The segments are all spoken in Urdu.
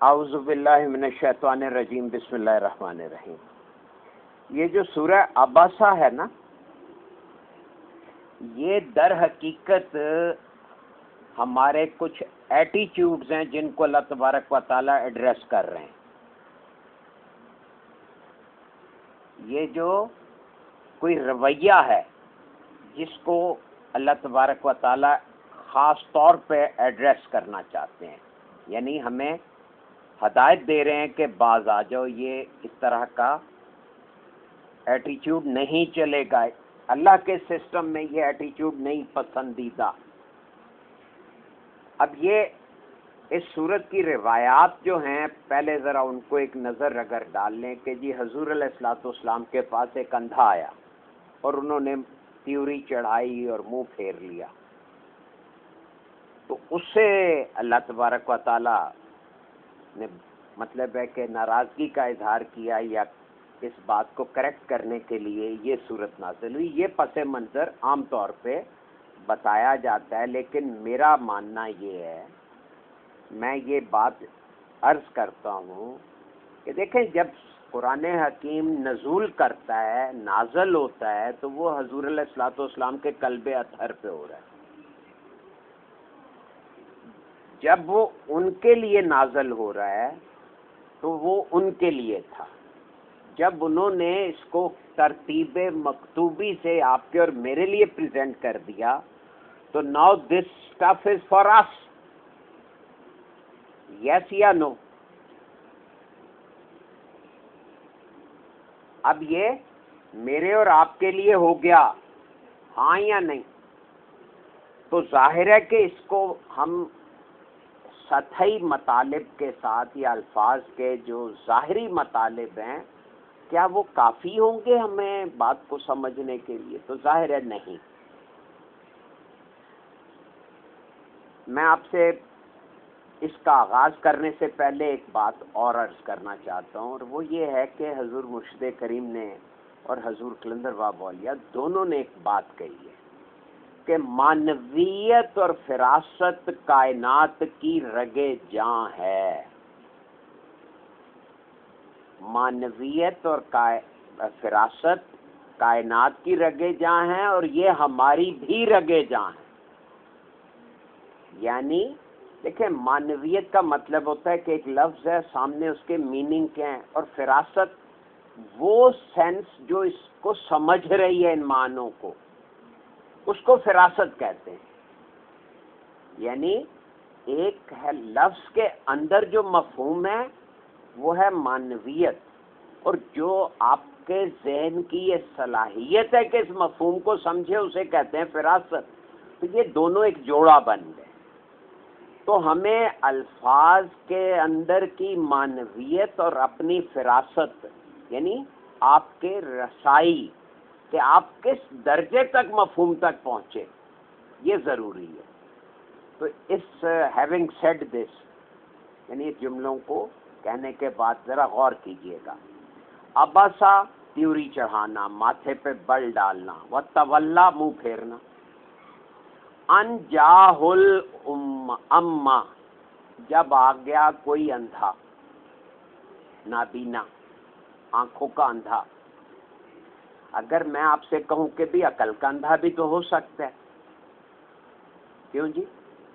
اعوذ باللہ من الشیطان الرجیم، بسم اللہ الرحمن الرحیم۔ یہ جو سورہ عبسہ ہے نا، یہ در حقیقت ہمارے کچھ ایٹیٹیوڈز ہیں جن کو اللہ تبارک و تعالیٰ ایڈریس کر رہے ہیں۔ یہ جو کوئی رویہ ہے جس کو اللہ تبارک و تعالیٰ خاص طور پہ ایڈریس کرنا چاہتے ہیں، یعنی ہمیں ہدایت دے رہے ہیں کہ باز آ جاؤ، یہ اس طرح کا ایٹیٹیوڈ نہیں چلے گا، اللہ کے سسٹم میں یہ ایٹیٹیوڈ نہیں پسندیدہ۔ اب یہ اس صورت کی روایات جو ہیں، پہلے ذرا ان کو ایک نظر اگر ڈال لیں کہ جی حضور علیہ الصلوۃ والسلام کے پاس ایک اندھا آیا اور انہوں نے تیوری چڑھائی اور منہ پھیر لیا، تو اس سے اللہ تبارک و تعالیٰ نے مطلب ہے کہ ناراضگی کا اظہار کیا، یا اس بات کو کریکٹ کرنے کے لیے یہ صورت نازل ہوئی۔ یہ پس منظر عام طور پہ بتایا جاتا ہے، لیکن میرا ماننا یہ ہے، میں یہ بات عرض کرتا ہوں کہ دیکھیں، جب قرآن حکیم نزول کرتا ہے، نازل ہوتا ہے، تو وہ حضور علیہ الصلوۃ والسلام کے قلب اطہر پہ ہو رہا ہے۔ جب وہ ان کے لیے نازل ہو رہا ہے تو وہ ان کے لیے تھا۔ جب انہوں نے اس کو ترتیب مکتوبی سے آپ کے اور میرے لیے پریزنٹ کر دیا، تو now this stuff is for us, yes یا نو؟ اب یہ میرے اور آپ کے لیے ہو گیا، ہاں یا نہیں؟ تو ظاہر ہے کہ اس کو ہم سطحی مطالب کے ساتھ یا الفاظ کے جو ظاہری مطالب ہیں، کیا وہ کافی ہوں گے ہمیں بات کو سمجھنے کے لیے؟ تو ظاہر ہے نہیں۔ میں آپ سے اس کا آغاز کرنے سے پہلے ایک بات اور عرض کرنا چاہتا ہوں، اور وہ یہ ہے کہ حضور مرشد کریم نے اور حضور قلندر بابا اولیاء دونوں نے ایک بات کہی ہے کہ معنویت اور فراست کائنات کی رگے جاں ہے۔ معنویت اور فراست کائنات کی رگے جاں ہیں، اور یہ ہماری بھی رگے جاں ہیں۔ یعنی دیکھیں، معنویت کا مطلب ہوتا ہے کہ ایک لفظ ہے، سامنے اس کے میننگ کیا ہیں، اور فراست وہ سینس جو اس کو سمجھ رہی ہے، ان معنوں کو، اس کو فراست کہتے ہیں۔ یعنی ایک ہے لفظ کے اندر جو مفہوم ہے وہ ہے معنویت، اور جو آپ کے ذہن کی یہ صلاحیت ہے کہ اس مفہوم کو سمجھے، اسے کہتے ہیں فراست۔ تو یہ دونوں ایک جوڑا بن گئے۔ تو ہمیں الفاظ کے اندر کی معنویت اور اپنی فراست، یعنی آپ کے رسائی کہ آپ کس درجے تک مفہوم تک پہنچے، یہ ضروری ہے۔ تو اس ہیونگ سیڈ دس، یعنی اس جملوں کو کہنے کے بعد ذرا غور کیجئے گا۔ عبسہ تیوری چڑھانا، ماتھے پہ بل ڈالنا، وتولا منہ پھیرنا، ان جاہ الامہ جب آ گیا کوئی اندھا، نابینا، آنکھوں کا اندھا۔ اگر میں آپ سے کہوں کہ بھی عقل کا اندھا بھی تو ہو سکتا ہے، کیوں جی؟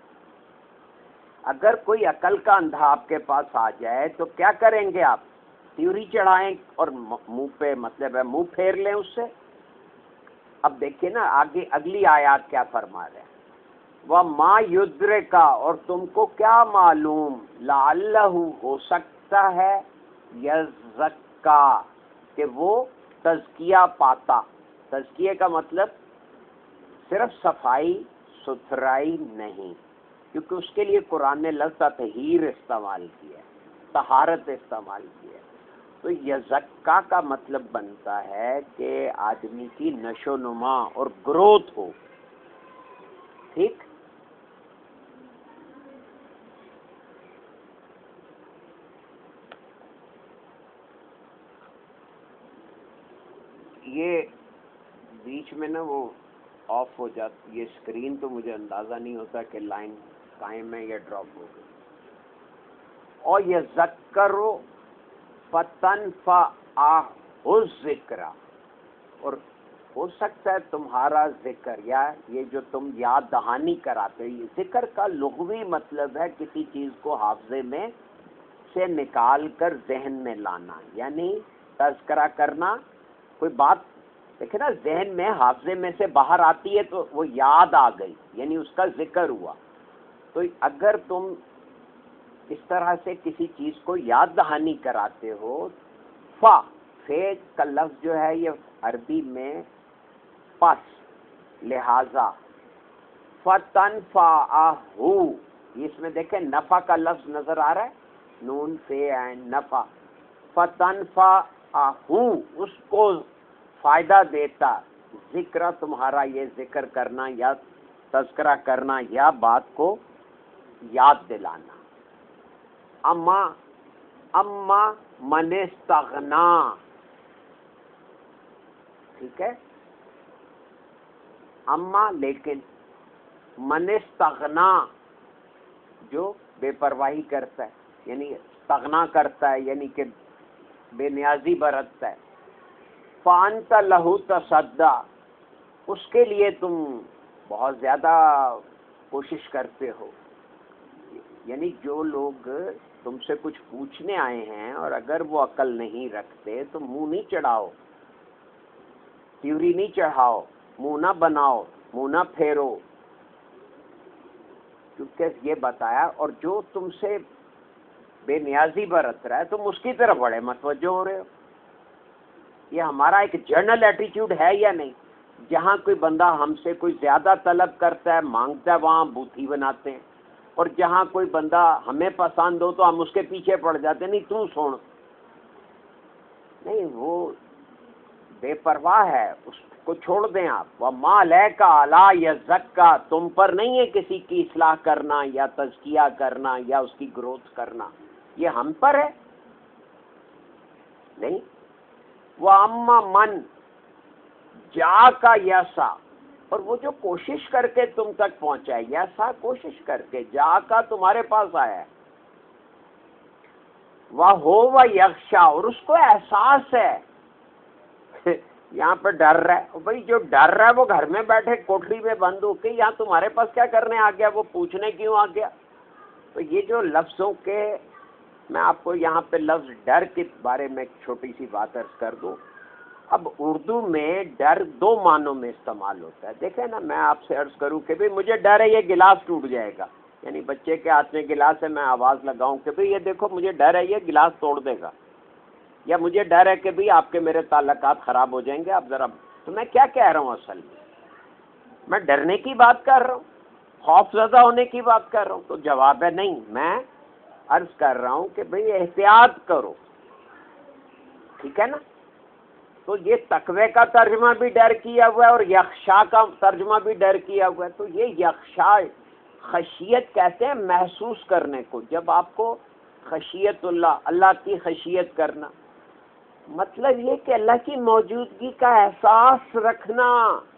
اگر کوئی عقل کا اندھا آپ کے پاس آ جائے تو کیا کریں گے آپ؟ تیوری چڑھائیں اور منہ پہ مطلب ہے منہ پھیر لیں اس سے۔ اب دیکھیے نا آگے اگلی آیات کیا فرما رہے ہیں، وَمَا يُدْرِكَ، اور تم کو کیا معلوم، لَعَلَّهُ، ہو سکتا ہے، يَزَّكَّىٰ، کہ وہ تزکیہ پاتا۔ تزکیے کا مطلب صرف صفائی ستھرائی نہیں، کیونکہ اس کے لیے قرآن نے لفظ تطہیر استعمال کیا ہے، طہارت استعمال کی ہے۔ تو یزکا کا مطلب بنتا ہے کہ آدمی کی نشو و نما اور گروتھ ہو، ٹھیک؟ یہ بیچ میں نا وہ آف ہو جاتی یہ اسکرین، تو مجھے اندازہ نہیں ہوتا کہ لائن قائم ہے یا ڈراپ ہو گئی۔ اور یذکروا فتنفعہ الذکر، اور ہو سکتا ہے تمہارا ذکر یا یہ جو تم یاد دہانی کراتے ہو، یہ ذکر کا لغوی مطلب ہے کسی چیز کو حافظے میں سے نکال کر ذہن میں لانا، یعنی تذکرہ کرنا، کوئی بات دیکھیں نا ذہن میں حافظے میں سے باہر آتی ہے تو وہ یاد آ گئی، یعنی اس کا ذکر ہوا۔ تو اگر تم اس طرح سے کسی چیز کو یاد دہانی کراتے ہو، فے کا لفظ جو ہے یہ عربی میں پس، لہذا فتنفعہ، اس میں دیکھیں نفع کا لفظ نظر آ رہا ہے، نون فے عین نفع، فتنفعہ اس کو فائدہ دیتا، ذکر تمہارا یہ ذکر کرنا یا تذکرہ کرنا یا بات کو یاد دلانا۔ اما من استغنا، ٹھیک ہے، اما لیکن، من استغنا جو بے پرواہی کرتا ہے، یعنی استغنا کرتا ہے یعنی کہ بے نیازی برتتا ہے، فانت لہو تصدی، اس کے لیے تم بہت زیادہ کوشش کرتے ہو، یعنی جو لوگ تم سے کچھ پوچھنے آئے ہیں اور اگر وہ عقل نہیں رکھتے تو منہ نہیں چڑھاؤ، تیوری نہیں چڑھاؤ، منہ نہ بناؤ، منہ نہ پھیرو، کیونکہ یہ بتایا، اور جو تم سے بے نیازی برت رہا ہے تم اس کی طرف بڑے متوجہ ہو رہے ہو۔ یہ ہمارا ایک جنرل ایٹیٹیوڈ ہے یا نہیں؟ جہاں کوئی بندہ ہم سے کوئی زیادہ طلب کرتا ہے، مانگتا ہے، وہاں بوتھی بناتے ہیں، اور جہاں کوئی بندہ ہمیں پسند ہو تو ہم اس کے پیچھے پڑ جاتے ہیں، نہیں تو سن، نہیں وہ بے پرواہ ہے، اس کو چھوڑ دیں آپ۔ وَمَا عَلَيْكَ أَلَّا يَزَّكَّىٰ، تم پر نہیں ہے کسی کی اصلاح کرنا یا تزکیہ کرنا یا اس کی گروتھ کرنا، یہ ہم پر ہے، نہیں۔ وَأَمَّا مَنْ جَاءَكَ يَسْعَىٰ، اور وہ جو کوشش کر کے تم تک پہنچا ہے، یسعیٰ کوشش کر کے، جَاءَكَ تمہارے پاس آیا ہے، وَهُوَ يَخْشَىٰ، اور اس کو احساس ہے، یہاں پہ ڈر رہا ہے، بھائی جو ڈر رہا ہے وہ گھر میں بیٹھے کوٹری میں بند ہو کے یہاں تمہارے پاس کیا کرنے آ گیا، وہ پوچھنے کیوں آ گیا؟ تو یہ جو لفظوں کے، میں آپ کو یہاں پہ لفظ ڈر کے بارے میں ایک چھوٹی سی بات عرض کر دوں۔ اب اردو میں ڈر دو معنوں میں استعمال ہوتا ہے، دیکھیں نا، میں آپ سے عرض کروں کہ بھئی مجھے ڈر ہے یہ گلاس ٹوٹ جائے گا، یعنی بچے کے ہاتھ میں گلاس ہے، میں آواز لگاؤں کہ بھئی یہ دیکھو مجھے ڈر ہے یہ گلاس توڑ دے گا، یا مجھے ڈر ہے کہ بھئی آپ کے میرے تعلقات خراب ہو جائیں گے، آپ ذرا، تو میں کیا کہہ رہا ہوں اصل میں ڈرنے کی بات کر رہا ہوں، خوف زدہ ہونے کی بات کر رہا ہوں؟ تو جواب ہے نہیں، میں عرض کر رہا ہوں کہ بھئی احتیاط کرو، ٹھیک ہے نا۔ تو یہ تقوی کا ترجمہ بھی ڈر کیا ہوا ہے اور یخشا کا ترجمہ بھی ڈر کیا ہوا ہے۔ تو یہ یخشا، خشیت کہتے ہیں محسوس کرنے کو، جب آپ کو خشیت اللہ کی خشیت کرنا، مطلب یہ کہ اللہ کی موجودگی کا احساس رکھنا۔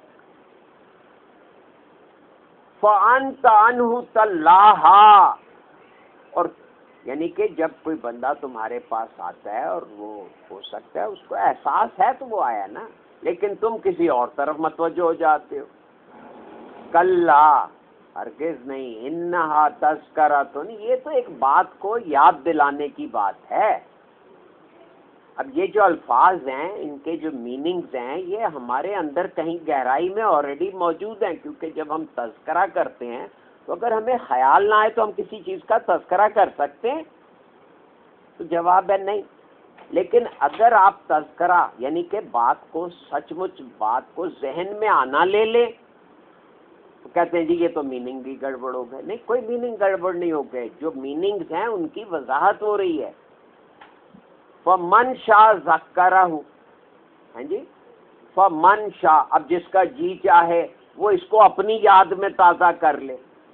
فَأَنْتَ عَنْهُ تَلَّاهَا، اور یعنی کہ جب کوئی بندہ تمہارے پاس آتا ہے اور وہ ہو سکتا ہے اس کو احساس ہے تو وہ آیا نا، لیکن تم کسی اور طرف متوجہ ہو جاتے ہو۔ کلا، ہرگز نہیں، انہا تذکرۃ، یہ تو ایک بات کو یاد دلانے کی بات ہے۔ اب یہ جو الفاظ ہیں ان کے جو میننگز ہیں یہ ہمارے اندر کہیں گہرائی میں آلریڈی موجود ہیں، کیونکہ جب ہم تذکرہ کرتے ہیں تو اگر ہمیں خیال نہ آئے تو ہم کسی چیز کا تذکرہ کر سکتے ہیں؟ تو جواب ہے نہیں۔ لیکن اگر آپ تذکرہ یعنی کہ بات کو، سچ مچ بات کو ذہن میں آنا لے لیں تو کہتے ہیں جی یہ تو میننگ بھی گڑبڑ ہو گئے۔ نہیں، کوئی میننگ گڑبڑ نہیں ہو گئے، جو میننگز ہیں ان کی وضاحت ہو رہی ہے۔ فَمَنْ شَاءَ ذَكَّرَهُ، ہاں جی، فَمَنْ شَاءَ، اب جس کا جی چاہے وہ اس کو اپنی یاد میں تازہ کر لے۔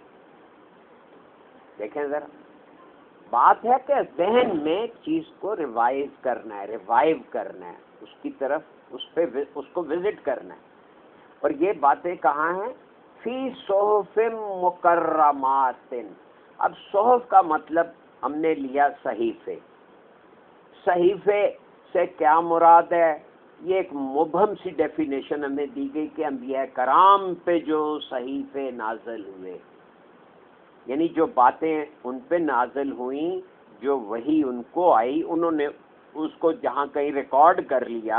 دیکھیں ذرا، بات ہے کہ ذہن میں چیز کو ریوائز کرنا ہے، ریوائیو کرنا ہے، اس کی طرف اس کو وزٹ کرنا ہے۔ اور یہ باتیں کہاں ہیں؟ فی صحف مکرمات۔ اب صحف کا مطلب ہم نے لیا صحیفے. صحیفے سے کیا مراد ہے؟ یہ ایک مبہم سی ڈیفینیشن ہمیں دی گئی کہ انبیاء کرام پہ جو صحیفے نازل ہوئے، یعنی جو باتیں ان پہ نازل ہوئیں، جو وحی ان کو آئی، انہوں نے اس کو جہاں کہیں ریکارڈ کر لیا،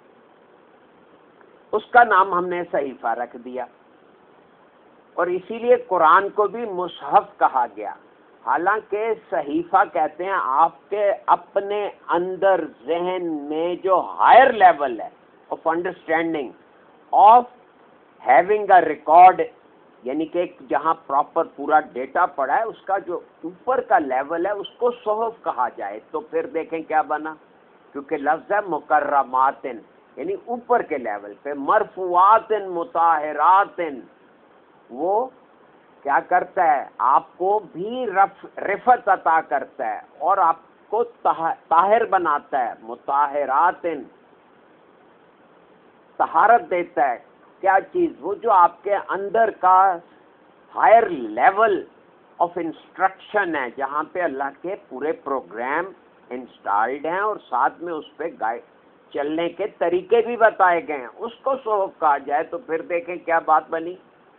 اس کا نام ہم نے صحیفہ رکھ دیا. اور اسی لیے قرآن کو بھی مصحف کہا گیا. حالانکہ صحیفہ کہتے ہیں آپ کے اپنے اندر ذہن میں جو ہائر لیول ہے of understanding of having a record, یعنی کہ جہاں پراپر پورا ڈیٹا پڑا ہے، اس کا جو اوپر کا لیول ہے اس کو صحف کہا جائے. تو پھر دیکھیں کیا بنا، کیونکہ لفظ ہے مکرمات، یعنی اوپر کے لیول پہ. مرفوعات مطہرات، وہ کیا کرتا ہے؟ آپ کو بھی رفعت عطا کرتا ہے اور آپ کو طاہر بناتا ہے. مطہرات، طہارت دیتا ہے. کیا چیز؟ وہ جو آپ کے اندر کا ہائر لیول آف انسٹرکشن ہے، جہاں پہ اللہ کے پورے پروگرام انسٹالڈ ہیں اور ساتھ میں اس پہ چلنے کے طریقے بھی بتائے گئے ہیں، اس کو صحف کہا جائے. تو پھر دیکھیں کیا بات بنی.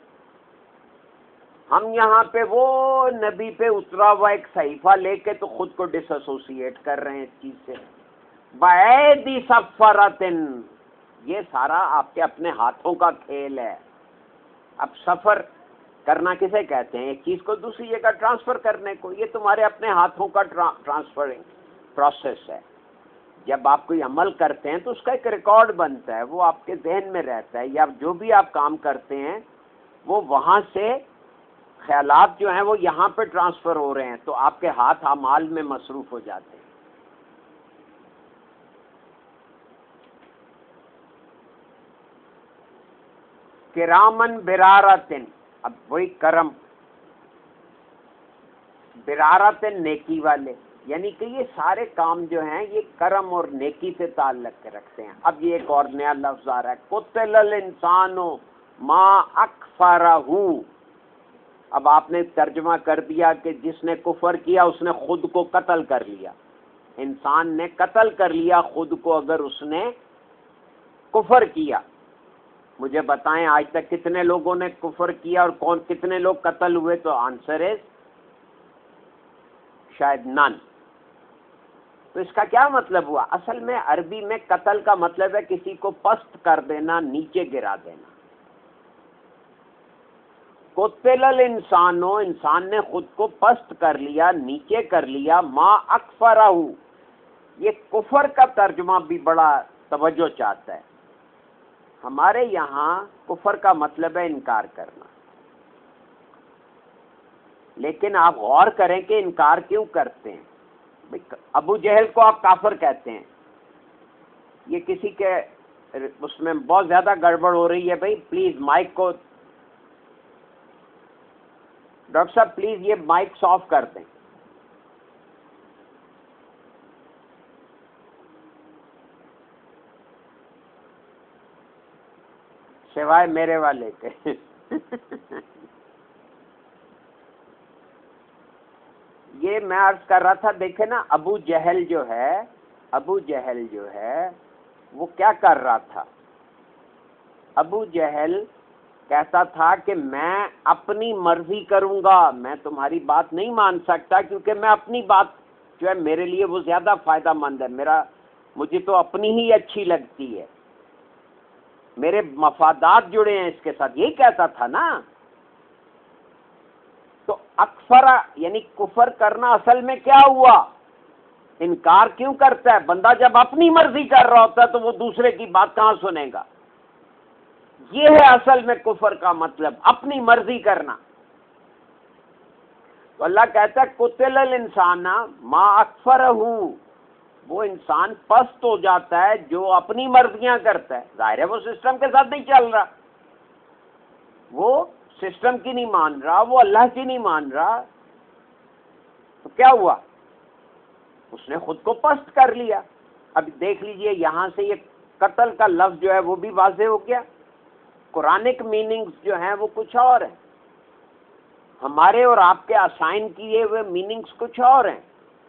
ہم یہاں پہ وہ نبی پہ اترا ہوا ایک صحیفہ لے کے تو خود کو ڈس ایسوسیٹ کر رہے ہیں اس چیز سے. بَأَيْدِي سَفَرَةٍ، یہ سارا آپ کے اپنے ہاتھوں کا کھیل ہے. اب سفر کرنا کسے کہتے ہیں؟ ایک چیز کو دوسری جگہ ٹرانسفر کرنے کو. یہ تمہارے اپنے ہاتھوں کا ٹرانسفرنگ پروسیس ہے. جب آپ کوئی عمل کرتے ہیں تو اس کا ایک ریکارڈ بنتا ہے، وہ آپ کے ذہن میں رہتا ہے، یا جو بھی آپ کام کرتے ہیں وہ وہاں سے خیالات جو ہیں وہ یہاں پہ ٹرانسفر ہو رہے ہیں، تو آپ کے ہاتھ اعمال میں مصروف ہو جاتے ہیں. کرامن برارتن، اب وہی کرم، برارتن نیکی والے، یعنی کہ یہ سارے کام جو ہیں یہ کرم اور نیکی سے تعلق رکھتے ہیں. اب یہ ایک اور نیا لفظ آ رہا ہے، قتل الانسان ما اکفرہ. اب آپ نے ترجمہ کر دیا کہ جس نے کفر کیا اس نے خود کو قتل کر لیا. انسان نے قتل کر لیا خود کو اگر اس نے کفر کیا. مجھے بتائیں آج تک کتنے لوگوں نے کفر کیا اور کتنے لوگ قتل ہوئے؟ تو آنسر ہے شاید نن. تو اس کا کیا مطلب ہوا؟ اصل میں عربی میں قتل کا مطلب ہے کسی کو پست کر دینا، نیچے گرا دینا. قتل الانسانو، انسان نے خود کو پست کر لیا، نیچے کر لیا. ما اکفرہ، یہ کفر کا ترجمہ بھی بڑا توجہ چاہتا ہے. ہمارے یہاں کفر کا مطلب ہے انکار کرنا، لیکن آپ غور کریں کہ انکار کیوں کرتے ہیں؟ ابو جہل کو آپ کافر کہتے ہیں، یہ کسی کے اس میں بہت زیادہ گڑبڑ ہو رہی ہے. بھائی پلیز مائک کو، ڈاکٹر صاحب پلیز یہ مائک آف کر دیں. سوائے میرے والے کے. یہ میں عرض کر رہا تھا، دیکھیں نا ابو جہل جو ہے وہ کیا کر رہا تھا؟ ابو جہل کہتا تھا کہ میں اپنی مرضی کروں گا، میں تمہاری بات نہیں مان سکتا کیونکہ میں اپنی بات جو ہے میرے لیے وہ زیادہ فائدہ مند ہے، مجھے تو اپنی ہی اچھی لگتی ہے، میرے مفادات جڑے ہیں اس کے ساتھ. یہی کہتا تھا نا. تو اکفرا یعنی کفر کرنا اصل میں کیا ہوا؟ انکار کیوں کرتا ہے بندہ؟ جب اپنی مرضی کر رہا ہوتا ہے تو وہ دوسرے کی بات کہاں سنے گا؟ یہ ہے اصل میں کفر کا مطلب، اپنی مرضی کرنا. تو اللہ کہتا ہے قتل الانسان ما اکفرہ، وہ انسان پست ہو جاتا ہے جو اپنی مرضیاں کرتا ہے. ظاہر ہے وہ سسٹم کے ساتھ نہیں چل رہا، وہ سسٹم کی نہیں مان رہا، وہ اللہ کی نہیں مان رہا. تو کیا ہوا؟ اس نے خود کو پست کر لیا. اب دیکھ لیجئے یہاں سے یہ قتل کا لفظ جو ہے وہ بھی واضح ہو گیا. قرآنک میننگز جو ہیں وہ کچھ اور ہیں. ہمارے اور آپ کے اسائن کیے ہوئے میننگز کچھ اور ہیں.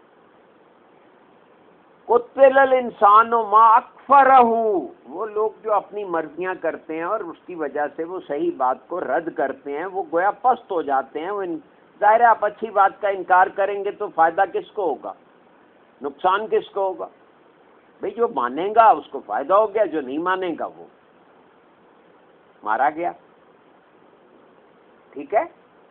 قتل الانسان ما اکفرہ، وہ لوگ جو اپنی مرضیاں کرتے ہیں اور اس کی وجہ سے وہ صحیح بات کو رد کرتے ہیں، وہ گویا پست ہو جاتے ہیں. ظاہر ہے آپ اچھی بات کا انکار کریں گے تو فائدہ کس کو ہوگا، نقصان کس کو ہوگا؟ بھئی جو مانے گا اس کو فائدہ ہو گیا، جو نہیں مانے گا وہ مارا گیا. ٹھیک ہے.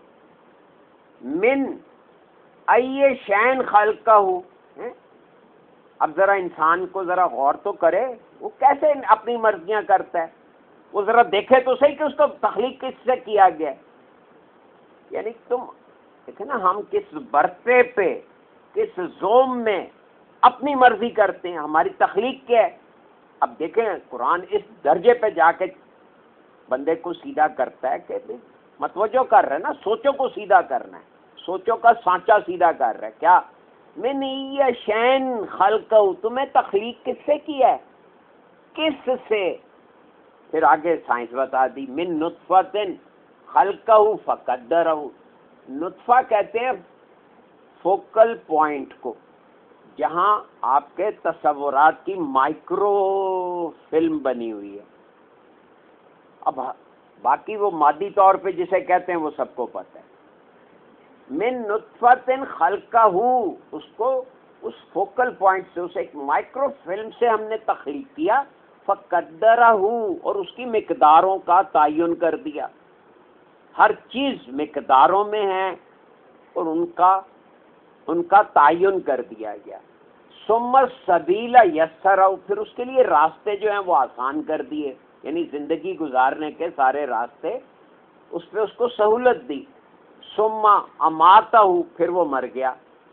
من ای شین خلقہ، اب ذرا انسان کو ذرا غور تو کرے، وہ کیسے اپنی مرضیاں کرتا ہے. وہ ذرا دیکھے تو صحیح کہ اس کو تخلیق کس سے کیا گیا ہے. یعنی تم دیکھیں نا، ہم کس برتے پہ، کس زوم میں اپنی مرضی کرتے ہیں. ہماری تخلیق کیا ہے. اب دیکھیں قرآن اس درجے پہ جا کے بندے کو سیدھا کرتا ہے کہ متوجہ کر رہا ہے نا، سوچوں کو سیدھا کرنا ہے، سوچوں کا سانچہ سیدھا کر رہا ہے. کیا من ای شین خلقہ، تمہیں تخلیق کس سے کیا ہے، کس سے. پھر آگے سائنس بتا دی، من نطفۃ خلقہ فقدرہ. نطفہ کہتے ہیں فوکل پوائنٹ کو، جہاں آپ کے تصورات کی مائکرو فلم بنی ہوئی ہے. اب باقی وہ مادی طور پہ جسے کہتے ہیں وہ سب کو پتہ ہے. من نطفۃ خلقہ، اس کو اس فوکل پوائنٹ سے، اس ایک مائکرو فلم سے ہم نے تخلیق کیا. فقدرہ، اور اس کی مقداروں کا تعین کر دیا. ہر چیز مقداروں میں ہے اور ان کا تعین کر دیا گیا. ثم السبیل یسرہ، پھر اس کے لیے راستے جو ہیں وہ آسان کر دیے، یعنی زندگی گزارنے کے سارے راستے اس پہ اس کو سہولت دی. ثم اماتہ، پھر وہ مر گیا.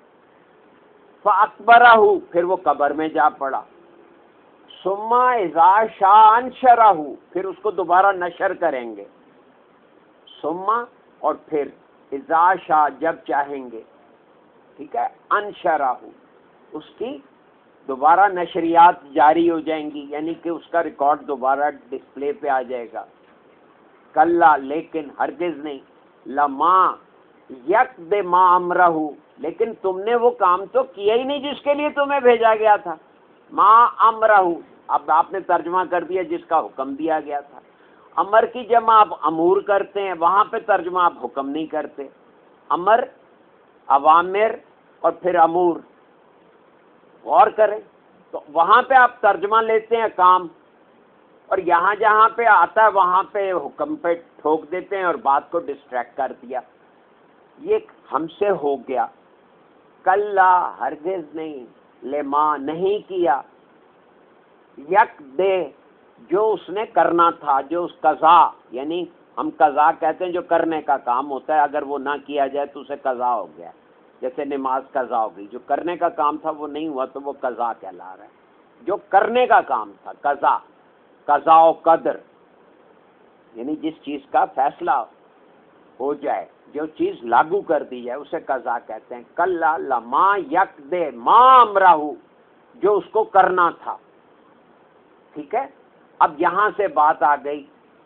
فاکبرہ، پھر وہ قبر میں جا پڑا. ثم اذا شاء انشرہ، پھر اس کو دوبارہ نشر کریں گے. ثم، اور پھر اذا شاء، جب چاہیں گے. ٹھیک ہے. انشرہ، اس کی دوبارہ نشریات جاری ہو جائیں گی، یعنی کہ اس کا ریکارڈ دوبارہ ڈسپلے پہ آ جائے گا. کلا، لیکن ہرگز نہیں. لما یقد ما امرہ، لیکن تم نے وہ کام تو کیا ہی نہیں جس کے لیے تمہیں بھیجا گیا تھا. ما امرہ، اب آپ نے ترجمہ کر دیا جس کا حکم دیا گیا تھا. امر کی جمع آپ امور کرتے ہیں، وہاں پہ ترجمہ آپ حکم نہیں کرتے. امر، اوامر اور پھر امور. غور کریں تو وہاں پہ آپ ترجمہ لیتے ہیں کام، اور یہاں جہاں پہ آتا ہے وہاں پہ حکم پہ ٹھوک دیتے ہیں اور بات کو ڈسٹریکٹ کر دیا. یہ ہم سے ہو گیا. کلا، ہرگز نہیں. لما، نہیں کیا. یک دے، جو اس نے کرنا تھا، جو اس قضا، یعنی ہم قضا کہتے ہیں جو کرنے کا کام ہوتا ہے، اگر وہ نہ کیا جائے تو اسے قضا ہو گیا. جیسے نماز قضا ہو گئی، جو کرنے کا کام تھا وہ نہیں ہوا تو وہ قضا کہلا رہا ہے. جو کرنے کا کام تھا، قضا، قضا و قدر، یعنی جس چیز کا فیصلہ ہو جائے، جو چیز لاگو کر دی جائے اسے قضا کہتے ہیں. کلا لما یک دے ما امرہ، جو اس کو کرنا تھا. ٹھیک ہے. اب یہاں سے بات آ گئی،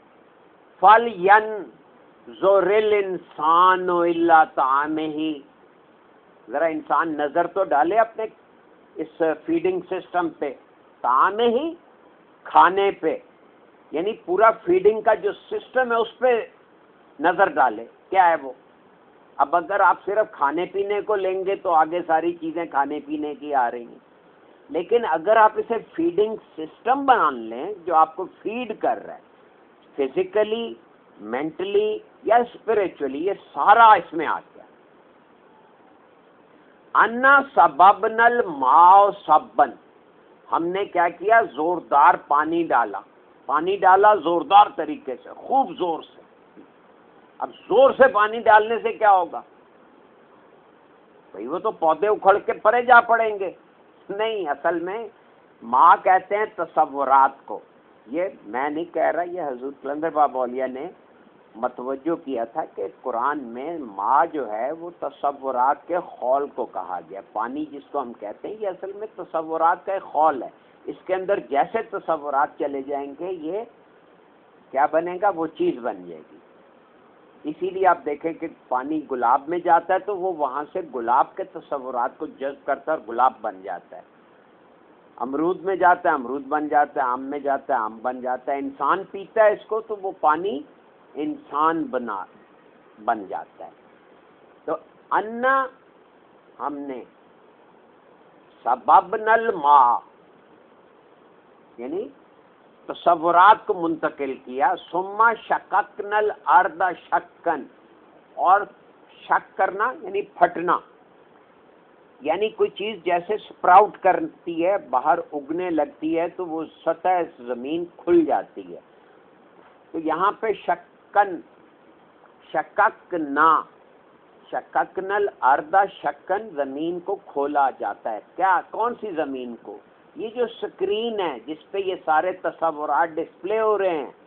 فَلْيَنظُرِ الْإِنسَانُ إِلَّا طَعَامِهِ. ذرا انسان نظر تو ڈالے اپنے اس فیڈنگ سسٹم پہ. طعامہ، کھانے پہ، یعنی پورا فیڈنگ کا جو سسٹم ہے اس پہ نظر ڈالے. کیا ہے وہ؟ اب اگر آپ صرف کھانے پینے کو لیں گے تو آگے ساری چیزیں کھانے پینے کی آ رہی ہیں، لیکن اگر آپ اسے فیڈنگ سسٹم بنا لیں جو آپ کو فیڈ کر رہا ہے فزیکلی، مینٹلی یا اسپرچولی، یہ سارا اس میں آ گیا. انا سببنا الماء سبا، ہم نے کیا کیا؟ زوردار پانی ڈالا. پانی ڈالا زوردار طریقے سے، خوب زور سے. اب زور سے پانی ڈالنے سے کیا ہوگا بھئی؟ وہ تو پودے اکھڑ کے پرے جا پڑیں گے. نہیں، اصل میں ماں کہتے ہیں تصورات کو. یہ میں نہیں کہہ رہا، یہ حضور قلندر بابا اولیاء نے متوجہ کیا تھا کہ قرآن میں ماں جو ہے وہ تصورات کے خول کو کہا گیا. پانی جس کو ہم کہتے ہیں یہ اصل میں تصورات کا ایک خول ہے. اس کے اندر جیسے تصورات چلے جائیں گے یہ کیا بنے گا؟ وہ چیز بن جائے گی. اسی لیے آپ دیکھیں کہ پانی گلاب میں جاتا ہے تو وہ وہاں سے گلاب کے تصورات کو جذب کرتا ہے اور گلاب بن جاتا ہے. امرود میں جاتا ہے امرود بن جاتا ہے، آم میں جاتا ہے آم بن جاتا ہے. انسان پیتا ہے اس کو تو وہ پانی انسان بن جاتا ہے. تو انا ہم نے سببنا الماء یعنی تصورات کو منتقل کیا، ثم شققنا الارض شقا، اور شق کرنا یعنی پھٹنا، یعنی کوئی چیز جیسے سپراؤٹ کرتی ہے، باہر اگنے لگتی ہے تو وہ سطح زمین کھل جاتی ہے. تو یہاں پہ شقن، شققنا الارض شقن، زمین کو کھولا جاتا ہے. کیا؟ کون سی زمین کو؟ یہ جو سکرین ہے جس پہ یہ سارے تصورات ڈسپلے ہو رہے ہیں.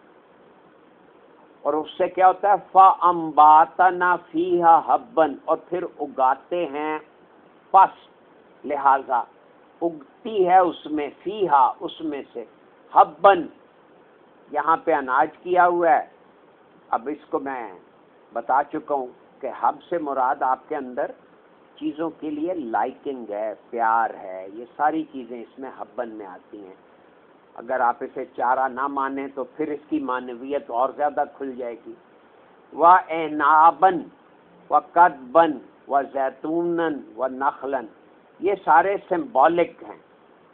اور اس سے کیا ہوتا ہے؟ فَأَنبَاتَنَا فِيهَا حَبًّا، اور پھر اگاتے ہیں، پس لہذا اگتی ہے اس میں، فیہا اس میں سے، حبًّا یہاں پہ اناج کیا ہوا ہے. اب اس کو میں بتا چکا ہوں کہ حب سے مراد آپ کے اندر چیزوں کے لیے لائکنگ ہے، پیار ہے، یہ ساری چیزیں اس میں حبًّا میں آتی ہیں. اگر آپ اسے چارہ نہ مانیں تو پھر اس کی معنویت اور زیادہ کھل جائے گی. وَعِنَابًا وَقَضْبًا وَزَیتُونًا وَنَخْلًا، یہ سارے سمبولک ہیں.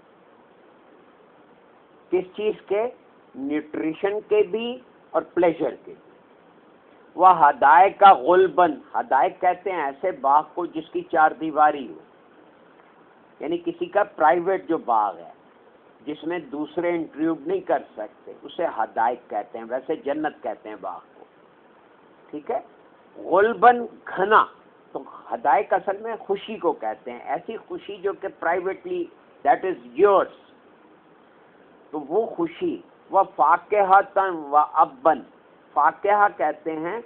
کس چیز کے؟ نیوٹریشن کے بھی اور پلیجر کے بھی. وَحَدَائِقَ غُلْبًا، حدائق کہتے ہیں ایسے باغ کو جس کی چار دیواری ہو، یعنی کسی کا پرائیویٹ جو باغ ہے جس میں دوسرے انٹروڈ نہیں کر سکتے، اسے حدائق کہتے ہیں. ویسے جنت کہتے ہیں باغ کو، ٹھیک ہے. غلبن گھنا، تو حدائق اصل میں خوشی کو کہتے ہیں، ایسی خوشی جو کہ پرائیویٹلی دیٹ از یورس، تو وہ خوشی. وہ فاکہۃ و ابن، فاکہہ کہتے ہیں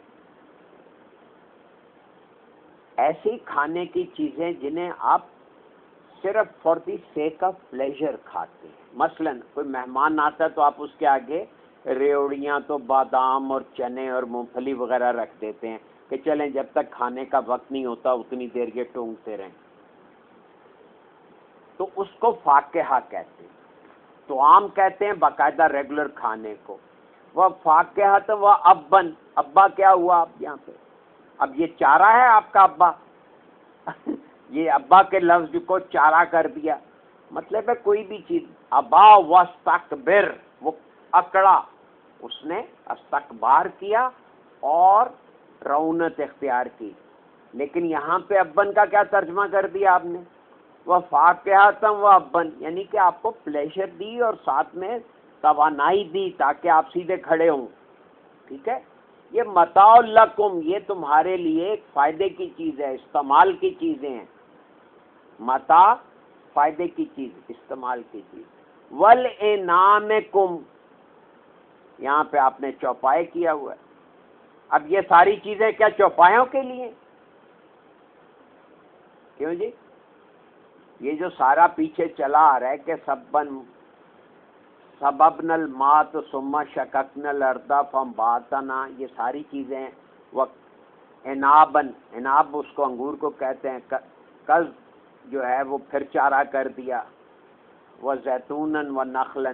ایسی کھانے کی چیزیں جنہیں آپ صرف for the sake of pleasure کھاتے ہیں. مثلا کوئی مہمان آتا ہے تو آپ اس کے آگے ریوڑیاں تو بادام اور چنے اور مونگ پھلی وغیرہ رکھ دیتے ہیں کہ چلیں جب تک کھانے کا وقت نہیں ہوتا اتنی دیر یہ ٹونگتے رہیں. تو اس کو فاکہہ کہتے ہیں. تو عام کہتے ہیں باقاعدہ ریگولر کھانے کو. وہ فاکہۃ و ابن، ابا کیا ہوا اب یہاں پہ؟ اب یہ چارہ ہے آپ کا ابا یہ ابا کے لفظ کو چارہ کر دیا. مطلب ہے کوئی بھی چیز. ابا واستکبر، وہ اکڑا، اس نے استکبار کیا اور رعونت اختیار کی. لیکن یہاں پہ ابن کا کیا ترجمہ کر دیا آپ نے؟ وہ فاکہۃ و ابن، یعنی کہ آپ کو پلیشر دی اور ساتھ میں توانائی دی تاکہ آپ سیدھے کھڑے ہوں. ٹھیک ہے. یہ متاع لکم، یہ تمہارے لیے ایک فائدے کی چیز ہے، استعمال کی چیزیں ہیں. متاع فائدے کی چیز، استعمال کی چیز. وَلْإِنَامِكُمْ، یہاں پہ آپ نے چوپائے کیا ہوا ہے. اب یہ ساری چیزیں کیا چوپایوں کے لیے؟ کیوں جی؟ یہ جو سارا پیچھے چلا آ رہا ہے کہ سببنا الماء ثم شققنا الارض فانباتنا، یہ ساری چیزیں عنابن، عناب اس کو انگور کو کہتے ہیں. کز جو ہے وہ پھر چارہ کر دیا. وزیتونا ونخلا،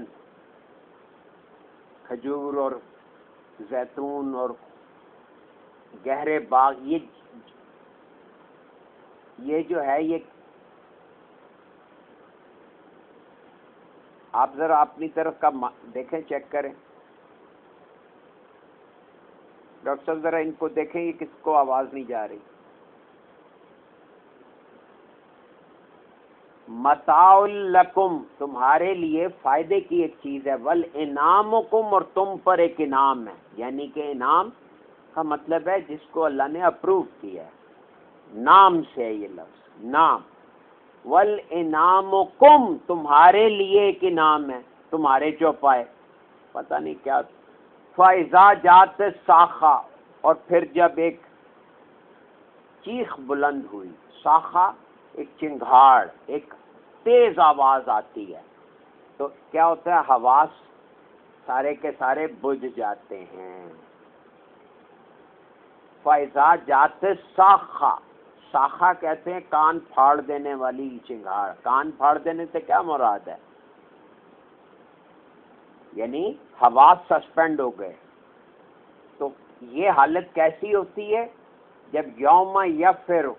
کھجور اور زیتون اور گہرے باغ. یہ جو ہے یہ آپ ذرا اپنی طرف کا دیکھیں، چیک کریں. ڈاکٹر صاحب ذرا ان کو دیکھیں، یہ کس کو آواز نہیں جا رہی. متاع لکم، تمہارے لیے فائدے کی ایک چیز ہے. والانعامکم، اور تم پر ایک انعام ہے. یعنی کہ انعام کا مطلب ہے جس کو اللہ نے اپروو کیا ہے. نام سے ہے یہ لفظ، نام. والانعامکم، تمہارے لیے ایک انعام ہے، تمہارے چوپائے. پتہ نہیں کیا. فَإِذَا جَاءَتِ الصَّاخَّةُ، اور پھر جب ایک چیخ بلند ہوئی. صاخہ ایک چنگھاڑ، ایک تیز آواز آتی ہے تو کیا ہوتا ہے؟ حواس سارے کے سارے بجھ جاتے ہیں. فائزہ جات ساخا، ساخا کہتے ہیں کان پھاڑ دینے والی چنگھاڑ. کان پھاڑ دینے سے کیا مراد ہے؟ یعنی حواس سسپینڈ ہو گئے. تو یہ حالت کیسی ہوتی ہے؟ جب یوم یفر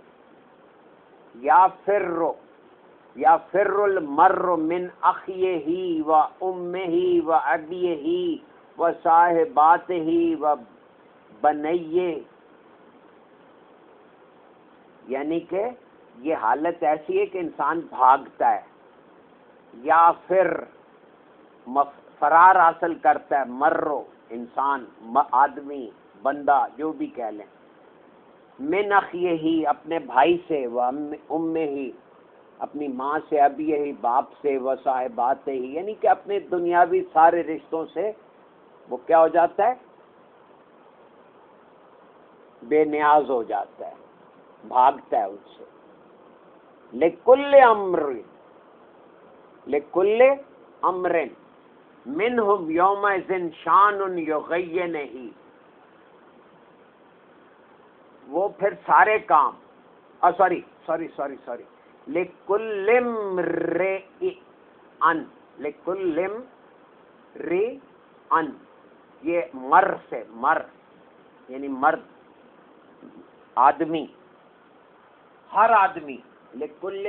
یا فر المر من اخیہ و امہ و ابیہ و صاحباتہ و بنیہ، یعنی کہ یہ حالت ایسی ہے کہ انسان بھاگتا ہے یا پھر فرار حاصل کرتا ہے. مرو انسان، آدمی، بندہ، جو بھی کہہ لیں. من اخیہ ہی اپنے بھائی سے، و امہ ہی اپنی ماں سے، ابی ہی باپ سے، و صاحبات ہی یعنی کہ اپنے دنیاوی سارے رشتوں سے وہ کیا ہو جاتا ہے؟ بے نیاز ہو جاتا ہے، بھاگتا ہے ان سے. لکل امر منہم یومئذ شان یغینہ، وہ پھر سارے کام سوری لکل امرئ یہ مر سے، مر یعنی مرد، آدمی، ہر آدمی. لکل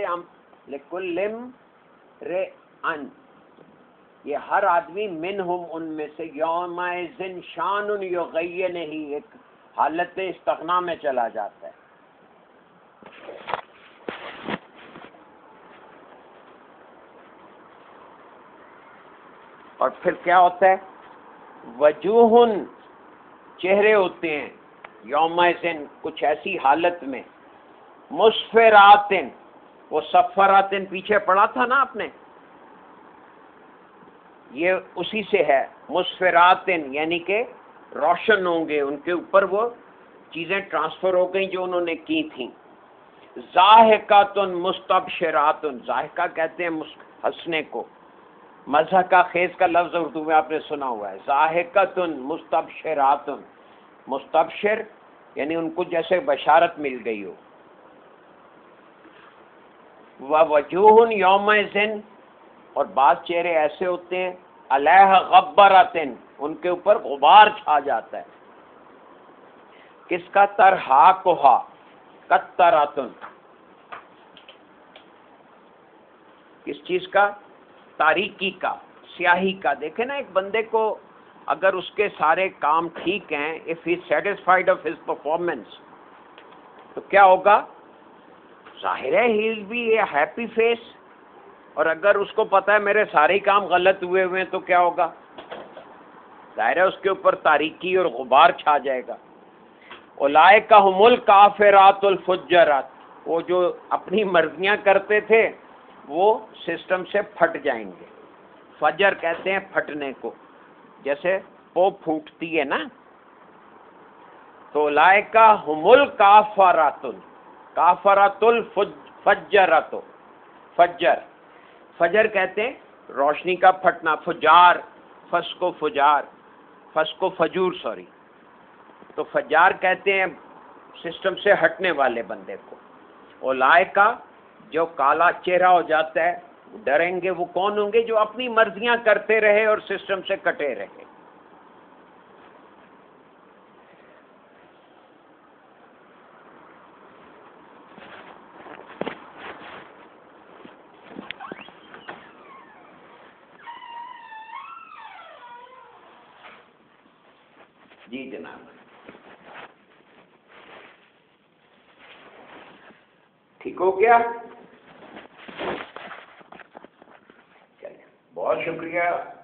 امرئ یہ ہر آدمی، منہم ان میں سے، یومئذ شان یغینہ ایک حالت استغنا میں چلا جاتا ہے. اور پھر کیا ہوتا ہے؟ وجوہن چہرے ہوتے ہیں یومئذ کچھ ایسی حالت میں، مسفراتن وہ صفراتن پیچھے پڑھا تھا نا آپ نے، یہ اسی سے ہے. مسفراتن یعنی کہ روشن ہوں گے، ان کے اوپر وہ چیزیں ٹرانسفر ہو گئیں جو انہوں نے کی تھیں. ضاحکاتن مستبشراتن، ضاحکہ کہتے ہیں ہنسنے کو. مضحکہ خیز کا لفظ اردو میں آپ نے سنا ہوا ہے. ضاحکاتن مستبشراتن، مستبشر یعنی ان کو جیسے بشارت مل گئی ہو. ووجوہ یومئذ اور بعض چہرے ایسے ہوتے ہیں علیہ غبراتن ان کے اوپر غبار چھا جاتا ہے. کس کا؟ ترہاقھا قطراتن، کس چیز کا؟ تاریکی کا، سیاہی کا. دیکھیں نا ایک بندے کو اگر اس کے سارے کام ٹھیک ہیں، if he is satisfied of his performance تو کیا ہوگا؟ ظاہر ہے he will be a happy face. اور اگر اس کو پتا ہے میرے سارے کام غلط ہوئے ہوئے ہیں تو کیا ہوگا؟ ظاہر ہے اس کے اوپر تاریکی اور غبار چھا جائے گا. اولئک ھم الکافرات الفجرات، وہ جو اپنی مرضیاں کرتے تھے وہ سسٹم سے پھٹ جائیں گے. فجر کہتے ہیں پھٹنے کو، جیسے پوپ پھوٹتی ہے نا. تو اولئک ھم الکافرات، کافرات الفجرات، فجر کہتے ہیں روشنی کا پھٹنا. فجار، فسق و فجور تو فجار کہتے ہیں سسٹم سے ہٹنے والے بندے کو. اولئک جو کالا چہرہ ہو جاتا ہے، ڈریں گے. وہ کون ہوں گے؟ جو اپنی مرضیاں کرتے رہے اور سسٹم سے کٹے رہے. جی جناب، ٹھیک ہو گیا؟ چلیے، بہت شکریہ.